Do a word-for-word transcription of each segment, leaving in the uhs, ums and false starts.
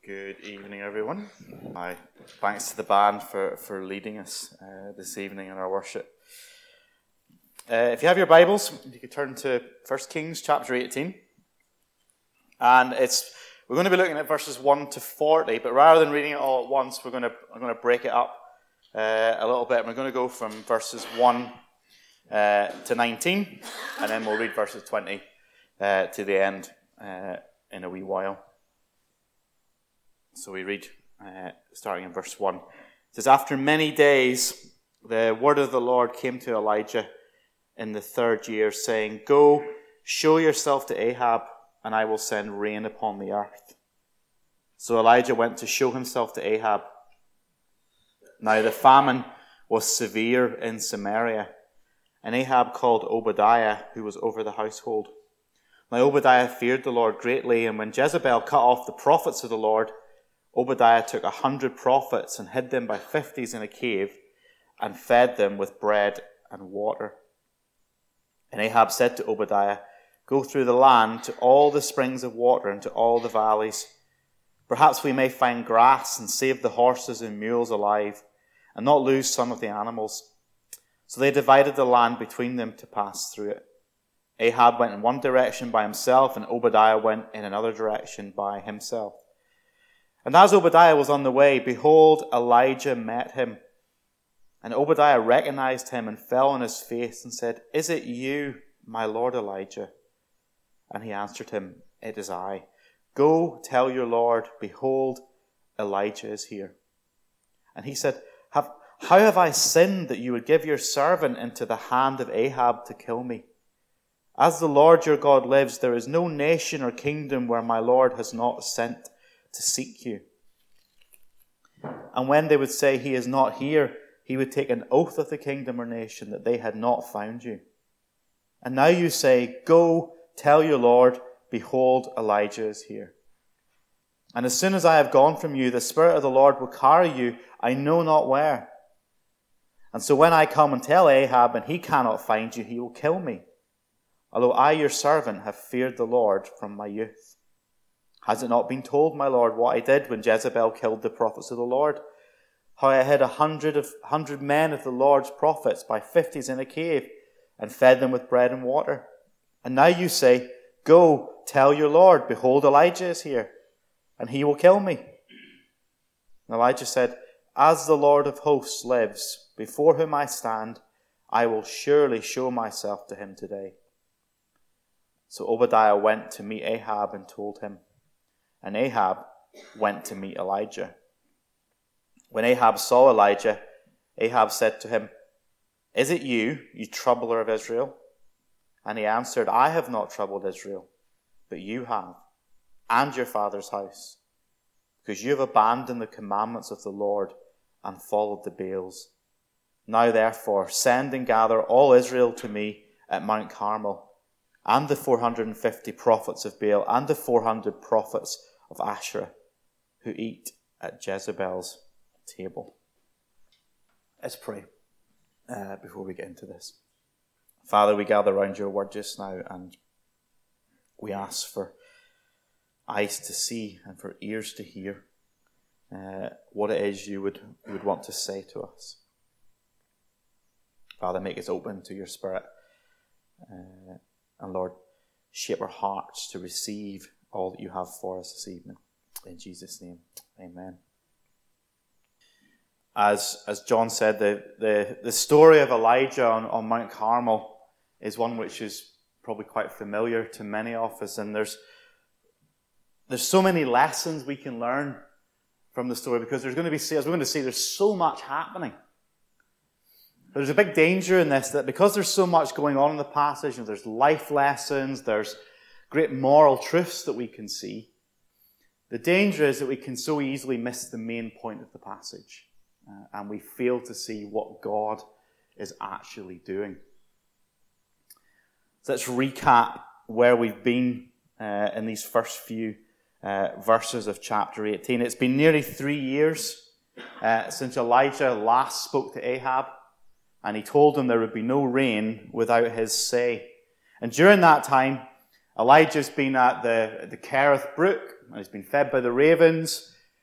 Good evening, everyone. My thanks to the band for, for leading us uh, this evening in our worship. Uh, if you have your Bibles, you could turn to First Kings chapter eighteen. And it's we're going to be looking at verses one to forty, but rather than reading it all at once, we're going to I'm going to break it up uh, a little bit. We're going to go from verses one uh, to nineteen, and then we'll read verses twenty uh, to the end uh, in a wee while. So we read, uh, starting in verse one. It says, "After many days, the word of the Lord came to Elijah in the third year, saying, 'Go, show yourself to Ahab, and I will send rain upon the earth.' So Elijah went to show himself to Ahab. Now the famine was severe in Samaria, and Ahab called Obadiah, who was over the household. Now Obadiah feared the Lord greatly, and when Jezebel cut off the prophets of the Lord, Obadiah took a hundred prophets and hid them by fifties in a cave and fed them with bread and water. And Ahab said to Obadiah, 'Go through the land to all the springs of water and to all the valleys. Perhaps we may find grass and save the horses and mules alive and not lose some of the animals.' So they divided the land between them to pass through it. Ahab went in one direction by himself, and Obadiah went in another direction by himself. And as Obadiah was on the way, behold, Elijah met him. And Obadiah recognized him and fell on his face and said, 'Is it you, my lord Elijah?' And he answered him, 'It is I. Go tell your lord, behold, Elijah is here.' And he said, have, 'How have I sinned that you would give your servant into the hand of Ahab to kill me? As the Lord your God lives, there is no nation or kingdom where my lord has not sent to seek you.' And when they would say, 'He is not here,' he would take an oath of the kingdom or nation that they had not found you. And now you say, 'Go tell your Lord, behold, Elijah is here.' And as soon as I have gone from you, the Spirit of the Lord will carry you, I know not where. And so when I come and tell Ahab and he cannot find you, he will kill me, although I, your servant, have feared the Lord from my youth. Has it not been told, my lord, what I did when Jezebel killed the prophets of the Lord? How I hid a hundred of hundred men of the Lord's prophets by fifties in a cave and fed them with bread and water. And now you say, 'Go, tell your Lord, behold, Elijah is here, and he will kill me.' And Elijah said, 'As the Lord of hosts lives, before whom I stand, I will surely show myself to him today.' So Obadiah went to meet Ahab and told him. And Ahab went to meet Elijah. When Ahab saw Elijah, Ahab said to him, 'Is it you, you troubler of Israel?' And he answered, 'I have not troubled Israel, but you have, and your father's house, because you have abandoned the commandments of the Lord and followed the Baals. Now therefore, send and gather all Israel to me at Mount Carmel, and the four hundred and fifty prophets of Baal, and the four hundred prophets of Asherah, who eat at Jezebel's table.'" Let's pray uh, before we get into this. Father, we gather around your word just now, and we ask for eyes to see and for ears to hear uh, what it is you would, you would want to say to us. Father, make us open to your Spirit. Uh, and Lord, shape our hearts to receive all that you have for us this evening. In Jesus' name, amen. As as John said, the, the, the story of Elijah on, on Mount Carmel is one which is probably quite familiar to many of us. And there's there's so many lessons we can learn from the story, because there's going to be, as we're going to see, there's so much happening. There's a big danger in this, that because there's so much going on in the passage, and there's life lessons, there's great moral truths that we can see, the danger is that we can so easily miss the main point of the passage, uh, and we fail to see what God is actually doing. So let's recap where we've been uh, in these first few uh, verses of chapter eighteen. It's been nearly three years uh, since Elijah last spoke to Ahab, and he told him there would be no rain without his say. And during that time, Elijah's been at the, the Kerith brook, and he's been fed by the ravens.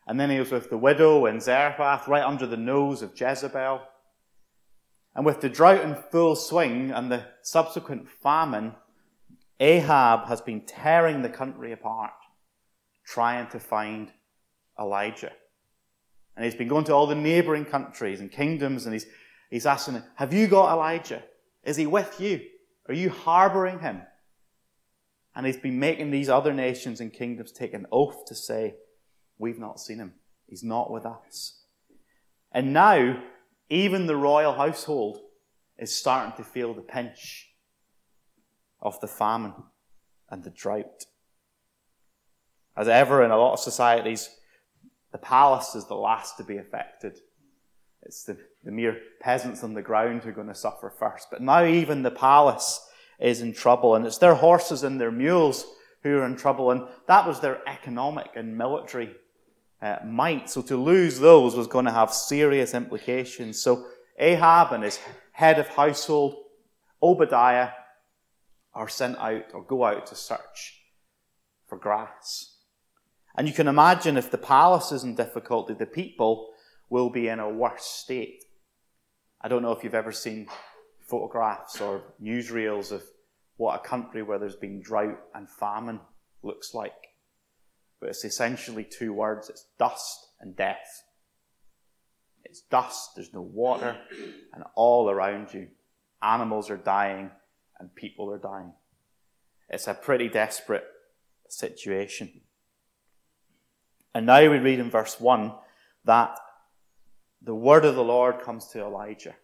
And then he was with the widow in Zarephath, right under the nose of Jezebel. And with the drought in full swing and the subsequent famine, Ahab has been tearing the country apart, trying to find Elijah. And he's been going to all the neighboring countries and kingdoms, and he's, he's asking them, have you got Elijah? Is he with you? Are you harboring him? And he's been making these other nations and kingdoms take an oath to say, we've not seen him. He's not with us. And now, even the royal household is starting to feel the pinch of the famine and the drought. As ever in a lot of societies, the palace is the last to be affected. It's the, the mere peasants on the ground who are going to suffer first. But now even the palace is in trouble, and it's their horses and their mules who are in trouble, and that was their economic and military uh, might. So to lose those was going to have serious implications. So Ahab and his head of household, Obadiah, are sent out or go out to search for grass. And you can imagine if the palace is in difficulty, the people will be in a worse state. I don't know if you've ever seen photographs or newsreels of what a country where there's been drought and famine looks like. But it's essentially two words. It's dust and death. It's dust, there's no water, and all around you, animals are dying and people are dying. It's a pretty desperate situation. And now we read in verse one that the word of the Lord comes to Elijah.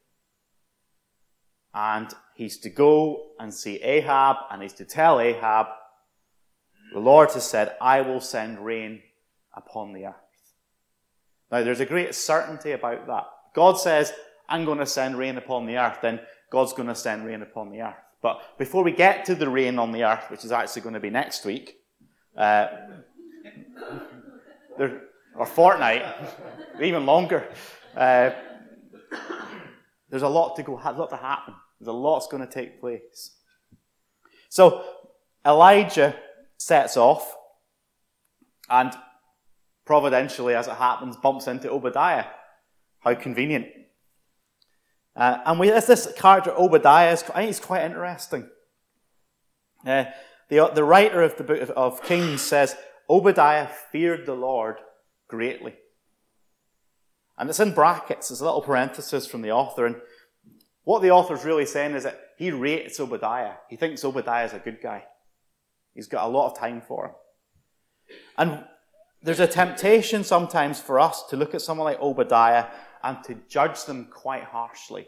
And he's to go and see Ahab, and he's to tell Ahab, the Lord has said, I will send rain upon the earth. Now, there's a great certainty about that. God says, I'm going to send rain upon the earth, then God's going to send rain upon the earth. But before we get to the rain on the earth, which is actually going to be next week, uh, there, or fortnight, even longer, uh, there's a lot to go, a lot to happen. There's a lot that's going to take place. So Elijah sets off, and providentially, as it happens, bumps into Obadiah. How convenient. Uh, and we, this character, Obadiah, is, I think he's quite interesting. Uh, the, the writer of the book of, of Kings says, Obadiah feared the Lord greatly. And it's in brackets. There's a little parenthesis from the author. And what the author's really saying is that he rates Obadiah. He thinks Obadiah is a good guy. He's got a lot of time for him. And there's a temptation sometimes for us to look at someone like Obadiah and to judge them quite harshly.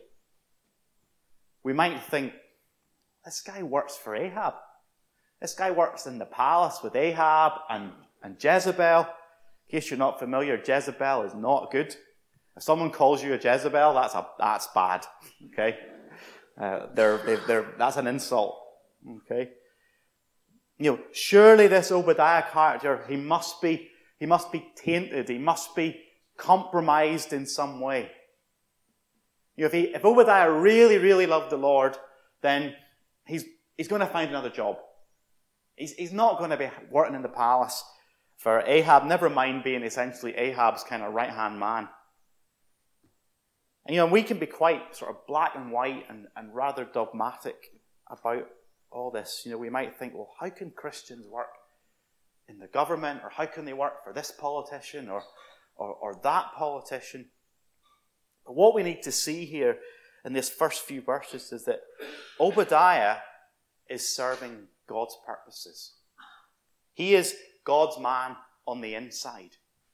We might think, this guy works for Ahab. This guy works in the palace with Ahab and, and Jezebel. In case you're not familiar, Jezebel is not good. If someone calls you a Jezebel, that's a that's bad. Okay, uh, they're, they're, they're, that's an insult. Okay, you know, surely this Obadiah character, he must be he must be tainted. He must be compromised in some way. You know, if he, if Obadiah really, really loved the Lord, then he's he's going to find another job. He's he's not going to be working in the palace for Ahab. Never mind being essentially Ahab's kind of right hand man. And, you know, we can be quite sort of black and white and, and rather dogmatic about all this. You know, we might think, well, how can Christians work in the government, or how can they work for this politician or, or, or that politician? But what we need to see here in this first few verses is that Obadiah is serving God's purposes. He is God's man on the inside.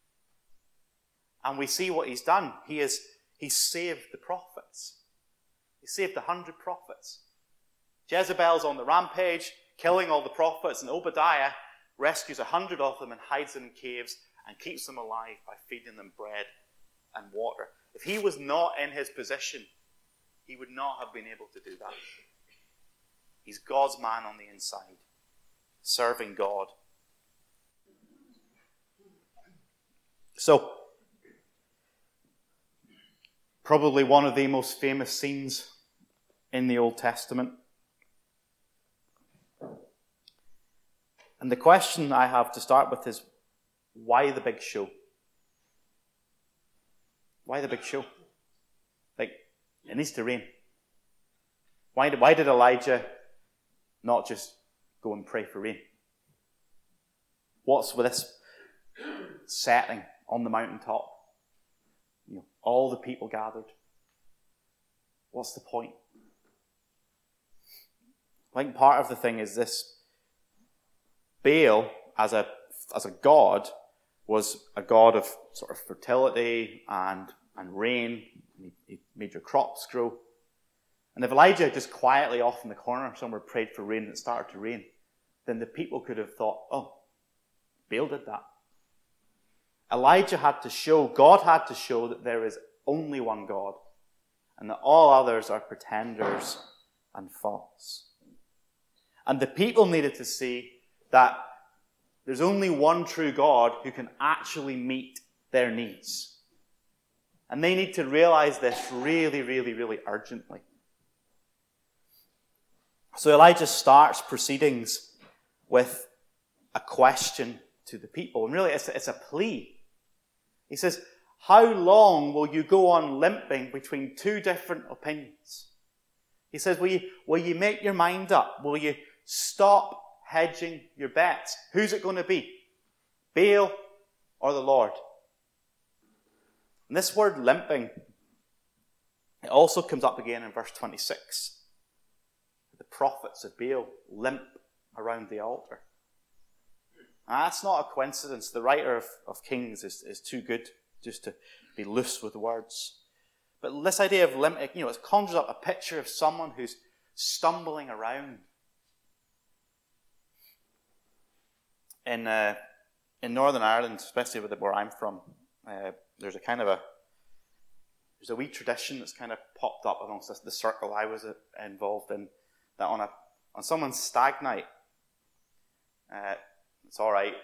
And we see what he's done. He is He saved the prophets. He saved the hundred prophets. Jezebel's on the rampage, killing all the prophets, and Obadiah rescues a hundred of them and hides them in caves and keeps them alive by feeding them bread and water. If he was not in his position, he would not have been able to do that. He's God's man on the inside, serving God. So, probably one of the most famous scenes in the Old Testament. And the question I have to start with is, why the big show? Why the big show? Like, it needs to rain. Why did, why did Elijah not just go and pray for rain? What's with this setting on the mountaintop? You know, all the people gathered. What's the point? I think part of the thing is this. Baal, as a as a god, was a god of sort of fertility and, and rain. He, he made your crops grow. And if Elijah had just quietly off in the corner somewhere prayed for rain and it started to rain, then the people could have thought, oh, Baal did that. Elijah had to show, God had to show that there is only one God and that all others are pretenders and false. And the people needed to see that there's only one true God who can actually meet their needs. And they need to realize this really, really, really urgently. So Elijah starts proceedings with a question to the people. And really, it's a, it's a plea. He says, how long will you go on limping between two different opinions? He says, will you, will you make your mind up? Will you stop hedging your bets? Who's it going to be? Baal or the Lord? And this word limping, it also comes up again in verse twenty-six. The prophets of Baal limp around the altar. And that's not a coincidence. The writer of, of Kings is, is too good just to be loose with words. But this idea of limping, you know, it conjures up a picture of someone who's stumbling around. In uh, in Northern Ireland, especially where I'm from, uh, there's a kind of a there's a wee tradition that's kind of popped up amongst us, the circle I was involved in, that on a on someone's stag night, uh, it's all right.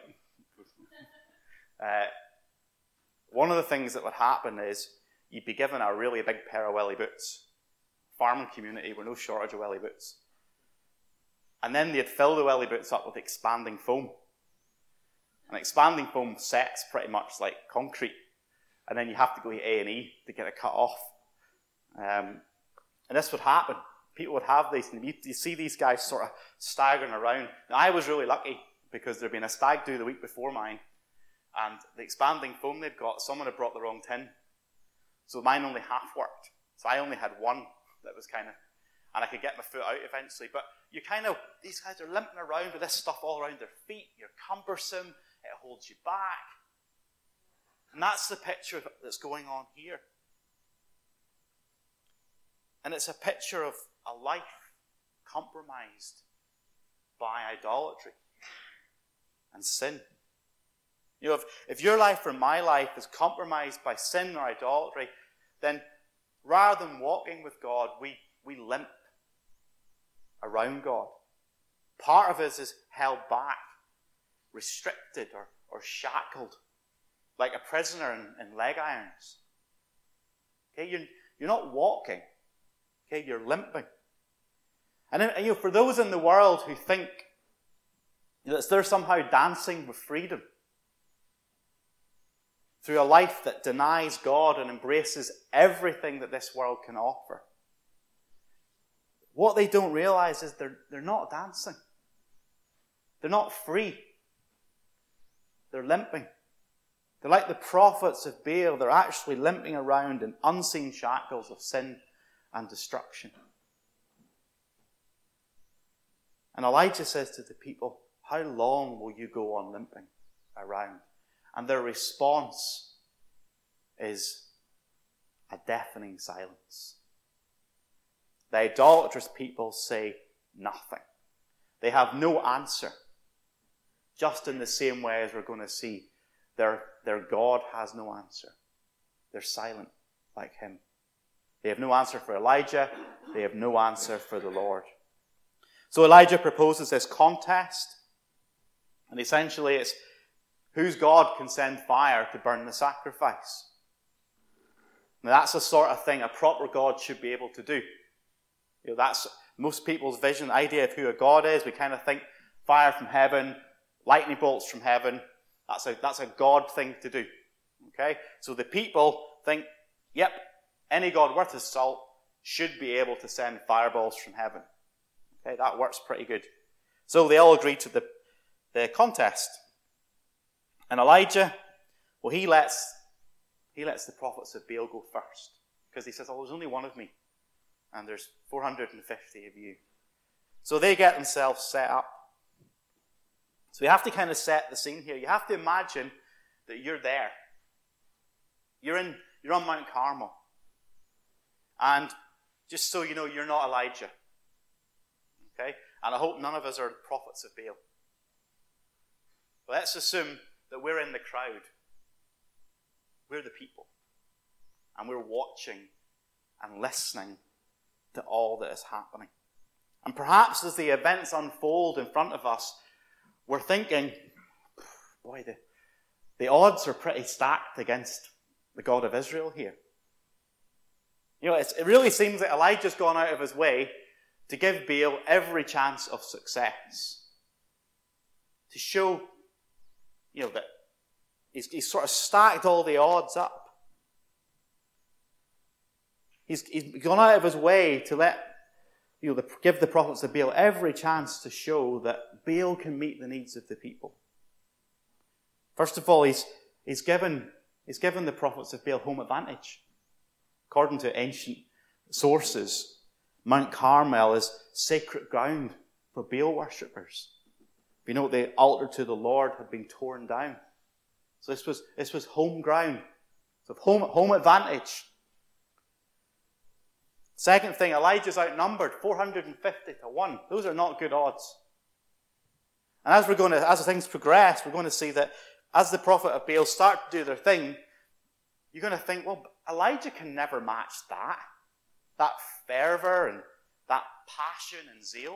uh, one of the things that would happen is you'd be given a really big pair of welly boots. Farming community were no shortage of welly boots, and then they'd fill the welly boots up with expanding foam. And expanding foam sets pretty much like concrete. And then you have to go to A and E to get it cut off. Um, and this would happen. People would have these, and you, you see these guys sort of staggering around. Now, I was really lucky because there'd been a stag do the week before mine. And the expanding foam they'd got, someone had brought the wrong tin. So mine only half worked. So I only had one that was kind of, and I could get my foot out eventually. But you kind of, these guys are limping around with this stuff all around their feet. You're cumbersome. It holds you back. And that's the picture that's going on here. And it's a picture of a life compromised by idolatry and sin. You know, if, if your life or my life is compromised by sin or idolatry, then rather than walking with God, we, we limp around God. Part of us is held back, restricted or, or shackled, like a prisoner in, in leg irons. Okay, you're, you're not walking. Okay, you're limping. And, and you know, for those in the world who think that they're somehow dancing with freedom through a life that denies God and embraces everything that this world can offer, what they don't realize is they're, they're not dancing. They're not free. They're limping. They're like the prophets of Baal. They're actually limping around in unseen shackles of sin and destruction. And Elijah says to the people, how long will you go on limping around? And their response is a deafening silence. The idolatrous people say nothing. They have no answer. Just in the same way as we're going to see, their, their God has no answer. They're silent like him. They have no answer for Elijah. They have no answer for the Lord. So Elijah proposes this contest. And essentially it's whose God can send fire to burn the sacrifice. Now that's the sort of thing a proper God should be able to do. You know, that's most people's vision, idea of who a God is. We kind of think fire from heaven, lightning bolts from heaven. That's a, that's a God thing to do. Okay? So the people think Yep, any god worth his salt should be able to send fireballs from heaven. Okay, that works pretty good. So they all agreed to the, the contest. And Elijah, well, he lets, he lets the prophets of Baal go first. Because he says, oh, there's only one of me. And there's four hundred fifty of you. So they get themselves set up. So we have to kind of set the scene here. You have to imagine that you're there. You're in, you're on Mount Carmel. And just so you know, you're not Elijah. Okay? And I hope none of us are prophets of Baal. But let's assume that we're in the crowd. We're the people. And we're watching and listening to all that is happening. And perhaps as the events unfold in front of us, we're thinking, boy, the, the odds are pretty stacked against the God of Israel here. You know, it's, it really seems that Elijah's gone out of his way to give Baal every chance of success. To show, you know, that he's, he's sort of stacked all the odds up. He's, he's gone out of his way to let, you know, the, give the prophets of Baal every chance to show that Baal can meet the needs of the people. First of all, he's, he's, given, he's given the prophets of Baal home advantage. According to ancient sources, Mount Carmel is sacred ground for Baal worshippers. You know, the altar to the Lord had been torn down. So this was, this was home ground. So home, home advantage. Second thing, Elijah's outnumbered four hundred fifty to one. Those are not good odds. And as we're going to, as things progress, we're going to see that as the prophet of Baal start to do their thing, you're going to think, well, Elijah can never match that. That fervor and that passion and zeal.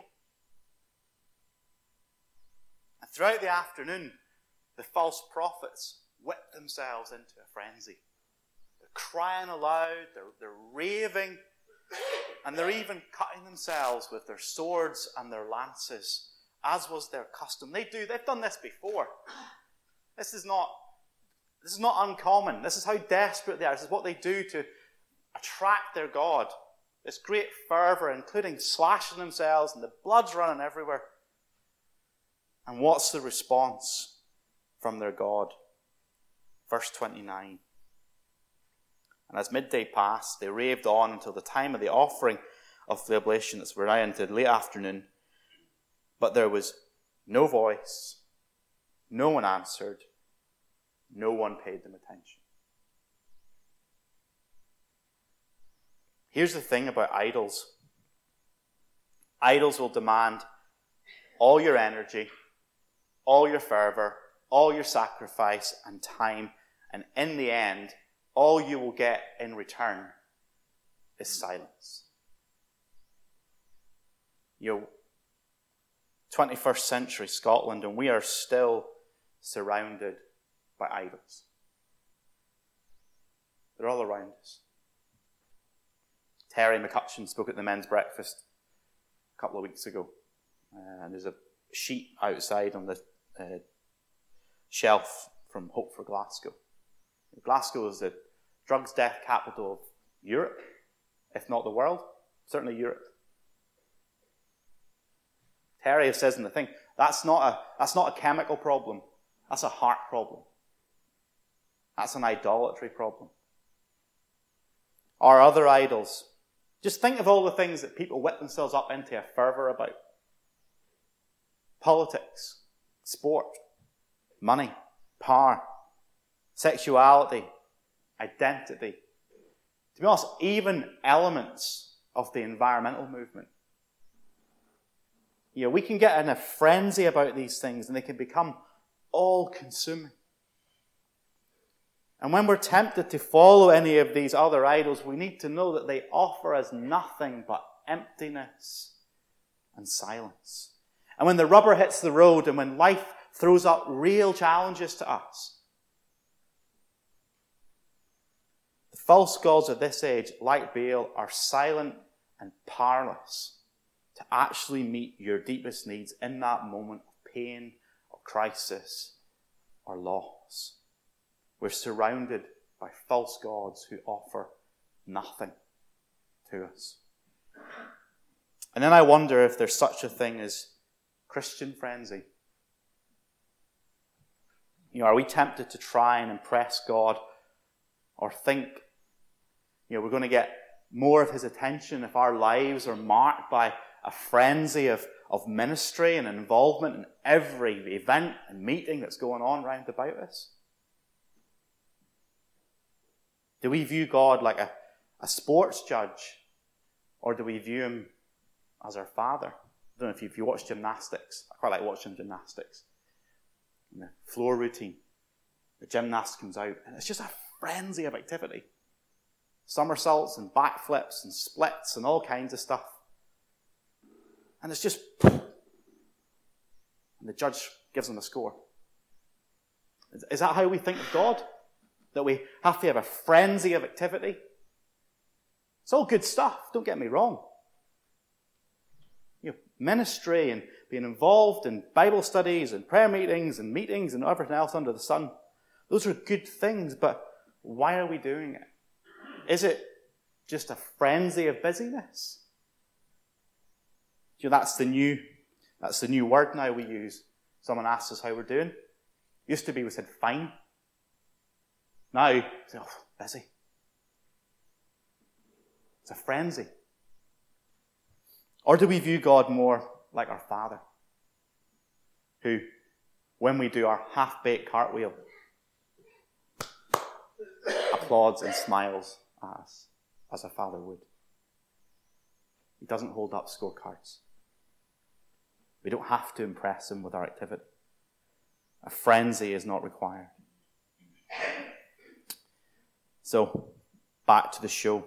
And throughout the afternoon, the false prophets whip themselves into a frenzy. They're crying aloud, they're, they're raving, and they're even cutting themselves with their swords and their lances, as was their custom. They do, they've done this before. This is not, this is not uncommon. This is how desperate they are. This is what they do to attract their God. This great fervor, including slashing themselves, and the blood's running everywhere. And what's the response from their God? Verse twenty-nine. And as midday passed, they raved on until the time of the offering of the oblation. That's where I entered late afternoon. But there was no voice. No one answered. No one paid them attention. Here's the thing about idols. Idols will demand all your energy, all your fervor, all your sacrifice and time, and in the end, all you will get in return is silence. You know, twenty-first century Scotland, and we are still surrounded by idols. They're all around us. Terry McCutcheon spoke at the men's breakfast a couple of weeks ago, uh, and there's a sheet outside on the uh, shelf from Hope for Glasgow. Glasgow is the drugs death capital of Europe, if not the world, certainly Europe. Terry says in the thing, that's not a that's not a chemical problem, that's a heart problem. That's an idolatry problem. Our other idols. Just think of all the things that people whip themselves up into a fervor about. Politics, sport, money, power, sexuality, identity. To be honest, even elements of the environmental movement. You know, we can get in a frenzy about these things and they can become all-consuming. And when we're tempted to follow any of these other idols, we need to know that they offer us nothing but emptiness and silence. And when the rubber hits the road and when life throws up real challenges to us, the false gods of this age, like Baal, are silent and powerless to actually meet your deepest needs in that moment of pain or crisis or loss. We're surrounded by false gods who offer nothing to us. And then I wonder if there's such a thing as Christian frenzy. You know, are we tempted to try and impress God or think, you know, we're going to get more of his attention if our lives are marked by a frenzy of, of ministry and involvement in every event and meeting that's going on round about us? Do we view God like a, a sports judge, or do we view him as our Father? I don't know if you, if you watch gymnastics. I quite like watching gymnastics. And the floor routine. The gymnast comes out, and it's just a frenzy of activity. Somersaults and backflips and splits and all kinds of stuff. And it's just... And the judge gives them a score. Is, is that how we think of God? That we have to have a frenzy of activity? It's all good stuff, don't get me wrong. You know, ministry and being involved in Bible studies and prayer meetings and meetings and everything else under the sun. Those are good things, but why are we doing it? Is it just a frenzy of busyness? You know, that's the new, that's the new word now we use. Someone asks us how we're doing. Used to be we said fine. Now, we say, oh, busy. It's a frenzy. Or do we view God more like our Father, who, when we do our half-baked cartwheel, applauds and smiles at us, as a father would? He doesn't hold up scorecards. We don't have to impress him with our activity. A frenzy is not required. So, back to the show.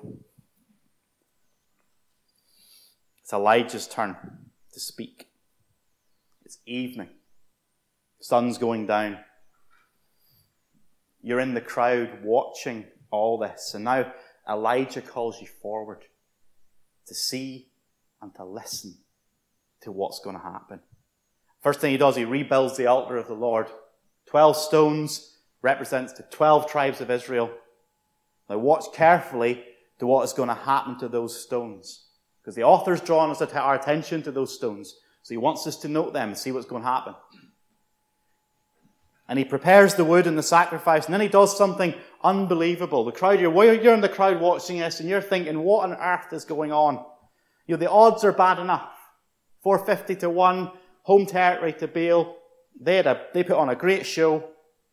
It's Elijah's turn to speak. It's evening. Sun's going down. You're in the crowd watching all this. And now Elijah calls you forward to see and to listen to what's going to happen. First thing he does, he rebuilds the altar of the Lord. Twelve stones represents the twelve tribes of Israel. Now watch carefully to what is going to happen to those stones. Because the author's drawn us our attention to those stones. So he wants us to note them and see what's going to happen. And he prepares the wood and the sacrifice, and then he does something unbelievable. The crowd, you're, you're in the crowd watching this, and you're thinking, what on earth is going on? You know, the odds are bad enough. four fifty to one, home territory to Baal. They, had a, they put on a great show.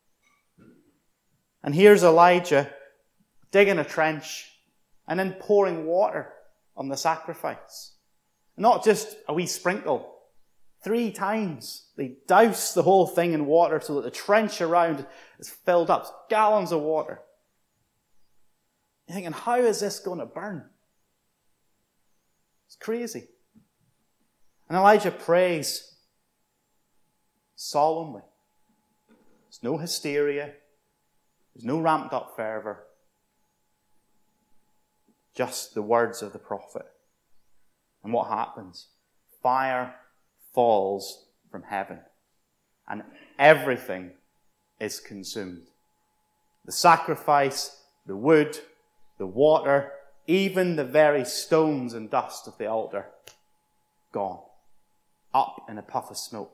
And here's Elijah digging a trench and then pouring water on the sacrifice. Not just a wee sprinkle. Three times they douse the whole thing in water so that the trench around is filled up. Gallons of water. You're thinking, how is this going to burn? It's crazy. And Elijah prays solemnly. There's no hysteria. There's no ramped up fervor. Just the words of the prophet. And what happens? Fire falls from heaven. And everything is consumed. The sacrifice, the wood, the water, even the very stones and dust of the altar, gone. Up in a puff of smoke.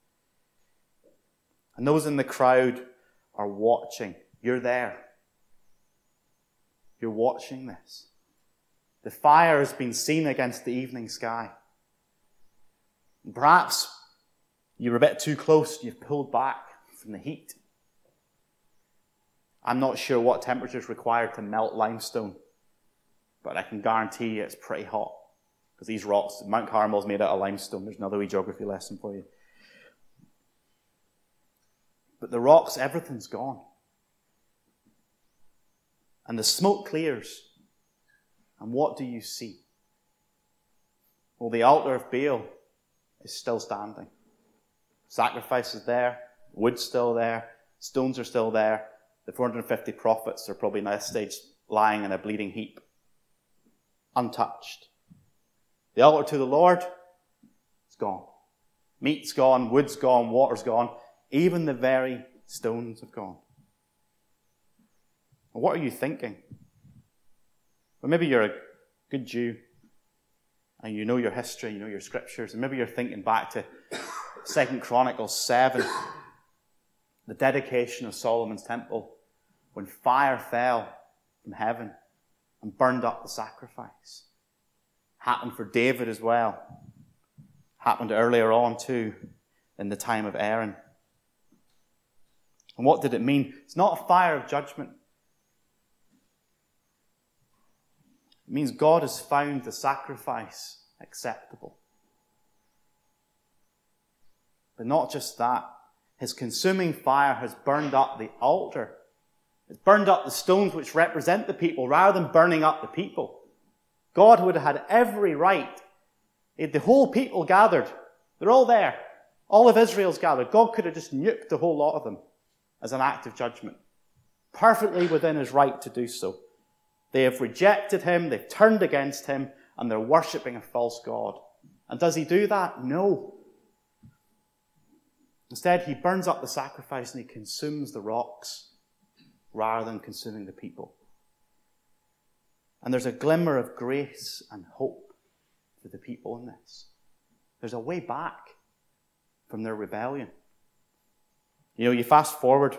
And those in the crowd are watching. You're there. You're watching this. The fire has been seen against the evening sky. And perhaps you were a bit too close. You've pulled back from the heat. I'm not sure what temperature is required to melt limestone, but I can guarantee you it's pretty hot. Because these rocks, Mount Carmel is made out of limestone. There's another wee geography lesson for you. But the rocks, everything's gone. And the smoke clears. And what do you see? Well, the altar of Baal is still standing. Sacrifice is there. Wood's still there. Stones are still there. The four hundred fifty prophets are probably now stage lying in a bleeding heap. Untouched. The altar to the Lord, it's gone. Meat's gone, wood's gone, water's gone. Even the very stones have gone. What are you thinking? Or maybe you're a good Jew and you know your history, you know your scriptures, and maybe you're thinking back to Second Chronicles seven, the dedication of Solomon's temple, when fire fell from heaven and burned up the sacrifice. Happened for David as well. Happened earlier on too, in the time of Aaron. And what did it mean? It's not a fire of judgment. It means God has found the sacrifice acceptable. But not just that. His consuming fire has burned up the altar. It's burned up the stones which represent the people rather than burning up the people. God would have had every right. The whole people gathered. They're all there. All of Israel's gathered. God could have just nuked the whole lot of them as an act of judgment. Perfectly within his right to do so. They have rejected him, they've turned against him, and they're worshipping a false god. And does he do that? No. Instead, he burns up the sacrifice and he consumes the rocks rather than consuming the people. And there's a glimmer of grace and hope for the people in this. There's a way back from their rebellion. You know, you fast forward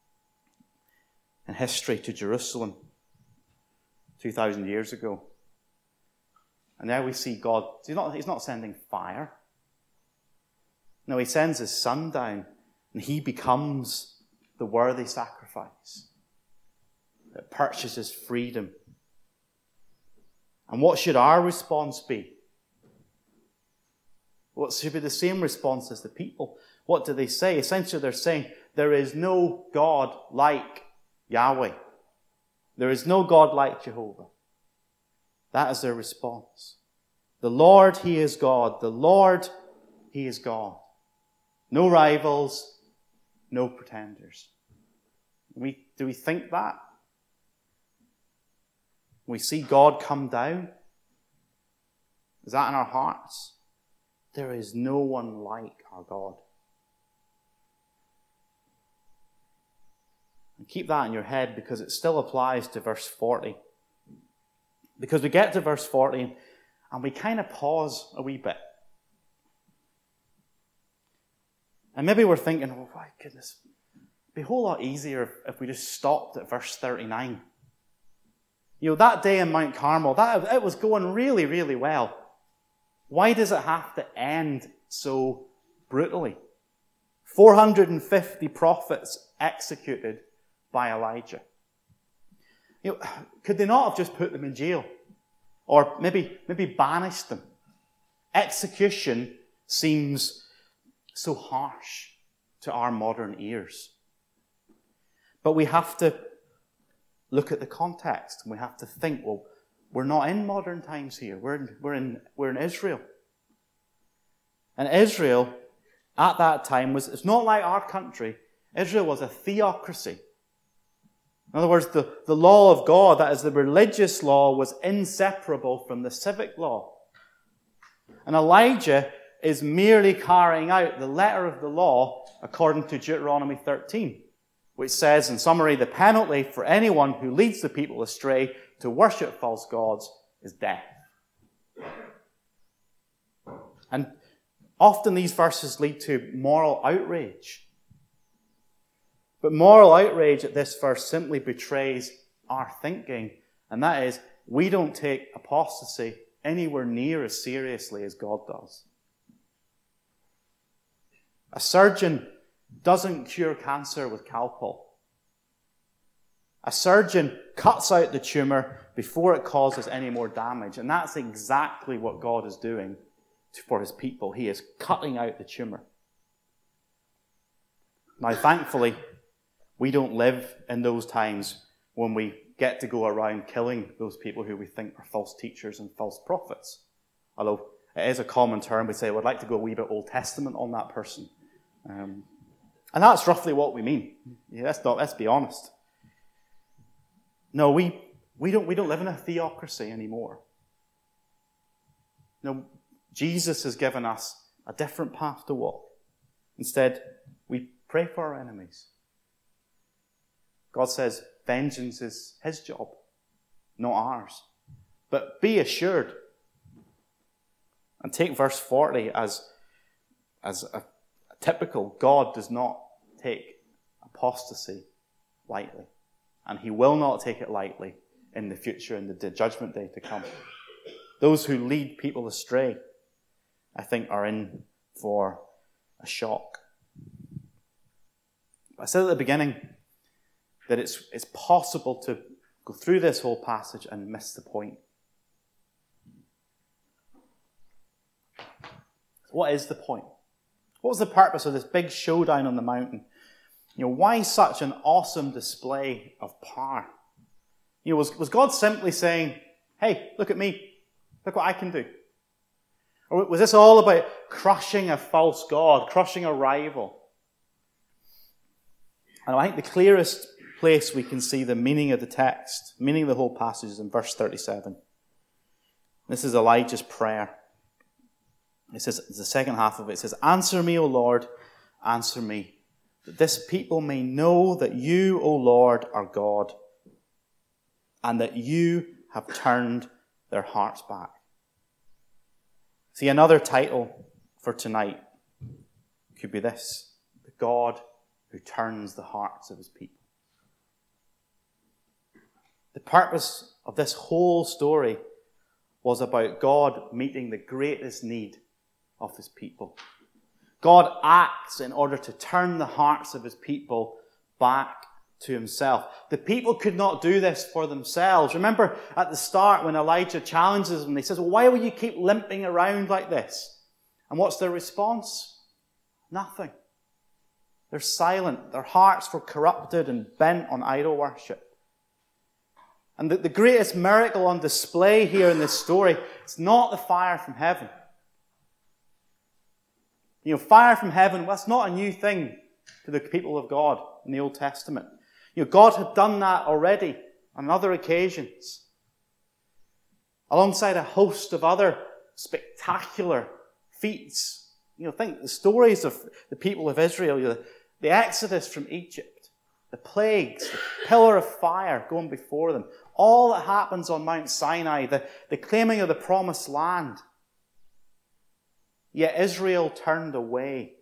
in history to Jerusalem two thousand years ago. And now we see God, he's not, he's not sending fire. No, he sends his son down and he becomes the worthy sacrifice that purchases freedom. And what should our response be? What should be the same response as the people? What do they say? Essentially, they're saying, there is no God like Yahweh. There is no God like Jehovah. That is their response. The Lord, he is God. The Lord, he is God. No rivals, no pretenders. We, do we think that? We see God come down. Is that in our hearts? There is no one like our God. And keep that in your head because it still applies to verse forty. Because we get to verse forty and we kind of pause a wee bit. And maybe we're thinking, oh my goodness, it'd be a whole lot easier if, if we just stopped at verse thirty-nine. You know, that day in Mount Carmel, that it was going really, really well. Why does it have to end so brutally? four hundred fifty prophets executed by Elijah. You know, could they not have just put them in jail? Or maybe, maybe banished them? Execution seems so harsh to our modern ears. But we have to look at the context and we have to think, well, we're not in modern times here. We're in, we're in, we're in Israel. And Israel, at that time, was, it's not like our country. Israel was a theocracy. In other words, the, the law of God, that is the religious law, was inseparable from the civic law. And Elijah is merely carrying out the letter of the law according to Deuteronomy thirteen, which says, in summary, the penalty for anyone who leads the people astray to worship false gods is death. And often these verses lead to moral outrage. But moral outrage at this verse simply betrays our thinking, and that is, we don't take apostasy anywhere near as seriously as God does. A surgeon doesn't cure cancer with Calpol. A surgeon cuts out the tumor before it causes any more damage, and that's exactly what God is doing for his people. He is cutting out the tumor. Now, thankfully, we don't live in those times when we get to go around killing those people who we think are false teachers and false prophets. Although it is a common term, we say, well, I'd like to go a wee bit Old Testament on that person. Um, and that's roughly what we mean. Yeah, let's, not, let's be honest. No, we, we, don't, we don't live in a theocracy anymore. No, Jesus has given us a different path to walk. Instead, we pray for our enemies. God says vengeance is his job, not ours. But be assured, and take verse forty as, as a, a typical, God does not take apostasy lightly. And he will not take it lightly in the future, in the judgment day to come. Those who lead people astray, I think, are in for a shock. I said at the beginning that it's, it's possible to go through this whole passage and miss the point. What is the point? What was the purpose of this big showdown on the mountain? You know, why such an awesome display of power? You know, was, was God simply saying, hey, look at me. Look what I can do. Or was this all about crushing a false god, crushing a rival? And I think the clearest place we can see the meaning of the text, meaning of the whole passage, is in verse thirty-seven. This is Elijah's prayer. It says, the second half of it, it says, answer me, O Lord, answer me, that this people may know that you, O Lord, are God, and that you have turned their hearts back. See, another title for tonight could be this: the God who turns the hearts of his people. The purpose of this whole story was about God meeting the greatest need of his people. God acts in order to turn the hearts of his people back to himself. The people could not do this for themselves. Remember at the start when Elijah challenges them, he says, well, why will you keep limping around like this? And what's their response? Nothing. They're silent. Their hearts were corrupted and bent on idol worship. And the, the greatest miracle on display here in this story, it's not the fire from heaven. You know, fire from heaven, well, that's not a new thing to the people of God in the Old Testament. You know, God had done that already on other occasions, alongside a host of other spectacular feats. You know, think the stories of the people of Israel, you know, the exodus from Egypt, the plagues, the pillar of fire going before them, all that happens on Mount Sinai, the, the claiming of the promised land. Yet Israel turned away.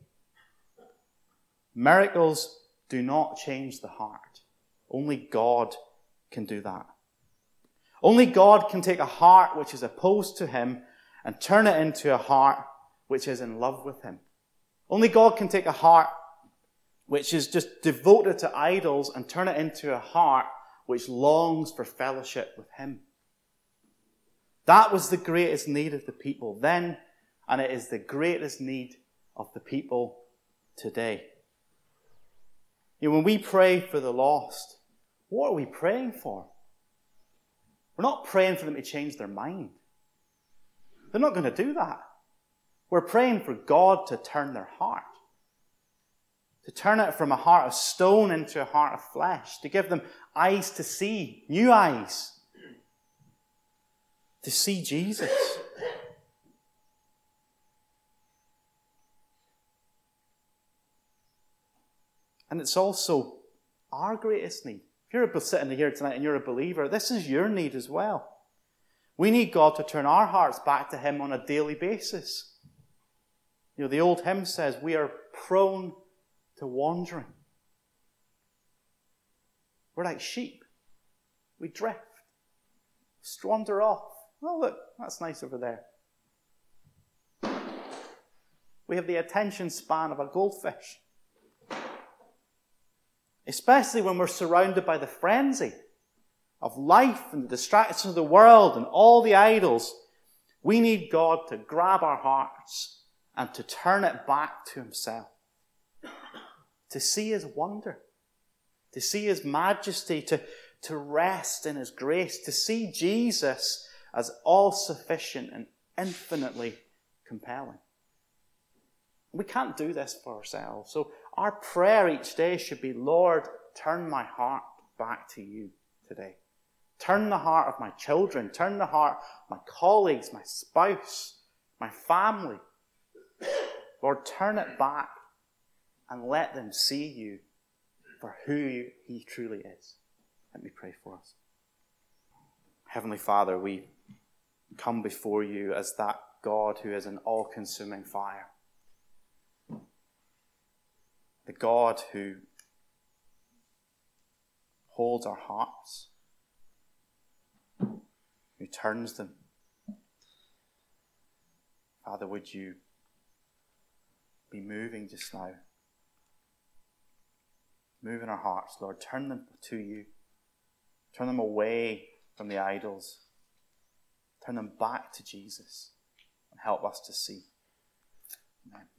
Miracles do not change the heart. Only God can do that. Only God can take a heart which is opposed to him and turn it into a heart which is in love with him. Only God can take a heart which is just devoted to idols and turn it into a heart which longs for fellowship with him. That was the greatest need of the people then, and it is the greatest need of the people today. You know, when we pray for the lost, what are we praying for? We're not praying for them to change their mind. They're not going to do that. We're praying for God to turn their heart. To turn it from a heart of stone into a heart of flesh. To give them eyes to see, new eyes. To see Jesus. And it's also our greatest need. If you're sitting here tonight and you're a believer, this is your need as well. We need God to turn our hearts back to him on a daily basis. You know, the old hymn says we are prone to wandering. We're like sheep. We drift. Just wander off. Oh, look, that's nice over there. We have the attention span of a goldfish. Especially when we're surrounded by the frenzy of life and the distractions of the world and all the idols. We need God to grab our hearts and to turn it back to himself. To see his wonder. To see his majesty. To, to rest in his grace. To see Jesus as all-sufficient and infinitely compelling. We can't do this for ourselves. So our prayer each day should be, Lord, turn my heart back to you today. Turn the heart of my children. Turn the heart of my colleagues, my spouse, my family. Lord, turn it back and let them see you for who he truly is. Let me pray for us. Heavenly Father, we come before you as that God who is an all-consuming fire. The God who holds our hearts, who turns them. Father, would you be moving just now? Move in our hearts, Lord. Turn them to you. Turn them away from the idols. Turn them back to Jesus and help us to see. Amen.